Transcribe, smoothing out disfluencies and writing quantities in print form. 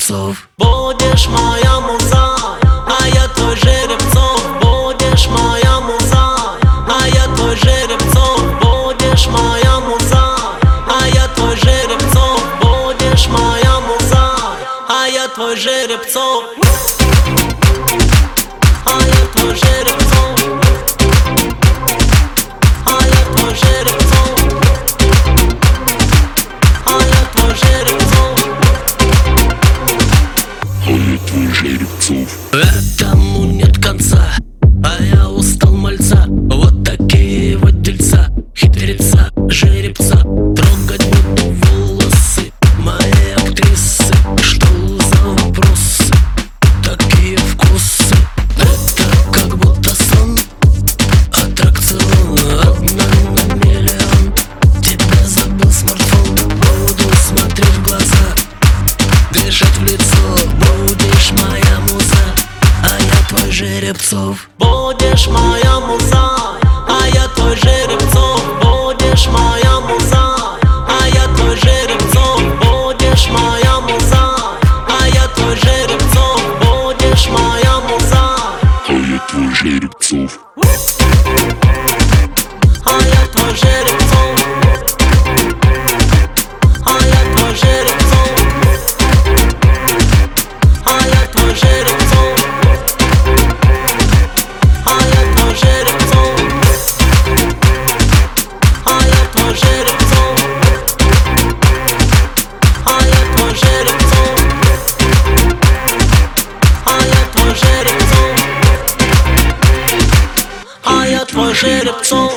жеребцов. Будешь моя муза, а я твой жеребцов. Будешь моя муза, а я твой жеребцов. Будешь моя муза, а я твой жеребцов. Будешь моя муза, а я твой жеребцов. А я твой жеребцов. А я твой жеребцов. А я твой жеребцов. А я твой жеребцов. Этому нет конца, а я устал мальца. Вот такие вот дельца, хитреца, жеребца. Трогать буду волосы моей актрисы. Что за вопросы, такие вкусы? Это как будто сон, аттракцион, одна на миллион. Тебя забыл смартфон, буду смотреть в глаза, дышать в лицо. Будешь моя муза, а я твой жеребцов. Будешь моя муза, а я твой жеребцов. Будешь моя муза, а я твой жеребцов. Будешь моя муза, а я твой жеребцов. Будешь моя муза, А я твой жеребцов. а я твой жеребцов. А я твой жеребцов. А я твой жеребцов. А я твой жеребцов. А я твой жеребцов. А я твой жеребцов. А я твой жеребцов. А я твой жеребцов.